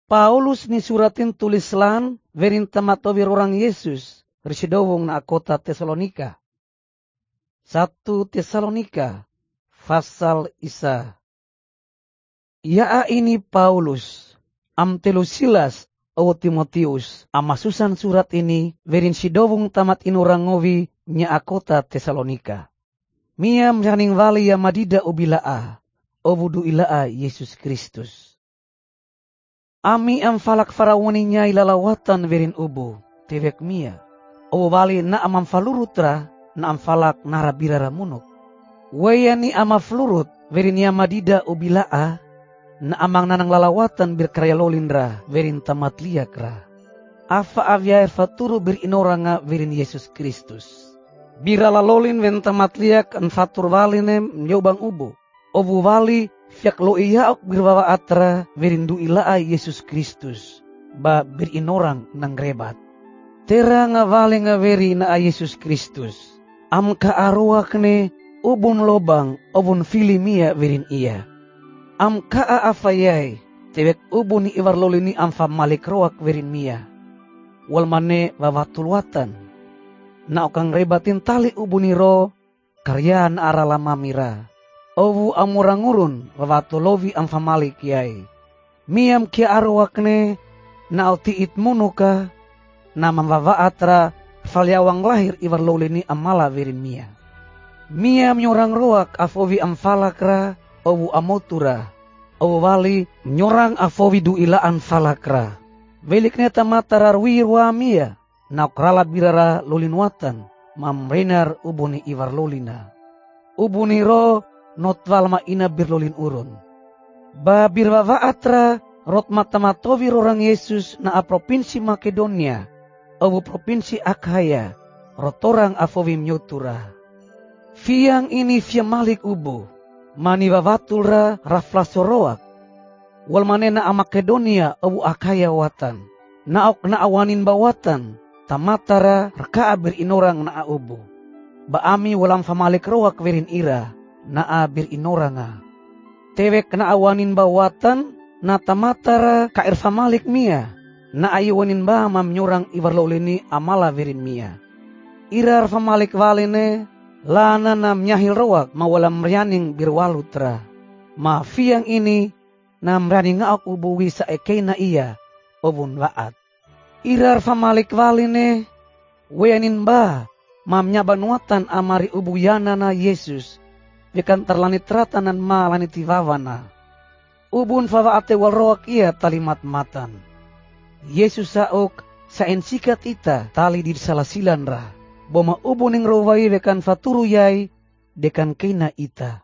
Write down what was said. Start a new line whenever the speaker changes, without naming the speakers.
Paulus ni suratin tulislan verin tamatowi orang Yesus risidowong na kota Tesalonika. 1 Tesalonika pasal isa. Yaa ini Paulus, am Telusilas o Timotius, amasusan surat ini verin sidowong tamat inurang ngowi nya kota Tesalonika. Mia mjaning vali ya madida ubilaa, o wudu ilaa Yesus Kristus. Ami am falak farawani nya ilalawatan verin ubu, tewek mia, o vali na amam falurutra, na am falak narabirara munuk. Wayani ama flurut verin ya madida ubilaa, na amang nanang lalawatan berkarya lolindra verin tamat liakra. Afa avyair faturu berinoranga verin Yesus Kristus. Bira lalolin ven tamat liak an fatur valinem nyobang ubu. Obu vali fiak lo iya ok birwawa atra verin du ilaa Yesus Kristus. Ba berinorang nang rebat. Tera nga vali nga veri na Yesus Kristus. Am ka aruak ne ubun lobang obun filimia verin iya. Am kaa afayay, tewek ubu ni iwar lolini am fa malik roak verin mia. Wal mane wavatulwatan. Na okang rebatin tali ubu ni ro, karyaan arala mamira. Owu amurangurun wawatulovi am fa malik yay. Miam kia arwak ne, na tiit munuka, na mamwawaatra falyawang lahir iwar lolini am mala verin mia. Miam nyorang roak afovi am falakra, owu amotura, owu wali nyorang afowi du ilaan falakra. Veliknya tamatarar wirwa mia, naukrala birara lolinwatan, mam renar ubuni iwar lolina. Ubuni ro notwal ma ina birlolin urun. Ba birwawa atra rot matamatowi rorang Yesus na a provinsi Makedonia, owu provinsi Akhaya, rotorang afowi mnyotura. Fiang ini fia malik ubu. Mani wavatulra raflasoroak. Wal manena a Makedonia awu Akhaya watan. Naok na awanin bawatan. Tamatara rkaa berinorang na ubu. Baami walang famalik roak verin ira. Na berinoranga. Tewek na awanin bawatan. Na tamatara kair famalik mia. Na ayuwanin ba mamnyorang iwarlolini amala verin mia. Irar famalik valine. Lana na mnyahil roak mawalam rianing birwalutra. Ma fiang ini na mrianing ngaok ubuwi sa ekay na iya obun waat. Irar famalik valine weyanin ba mamnyabanuatan amari ubuyana na Yesus. Bikan terlanit ratanan ma lanitivawana. Ubun fawaate wal roak iya talimat matan. Yesus saok sa ensikat ita tali di salasilan ra. Boma ubuning rawai vekan faturu yai dekan kena ita.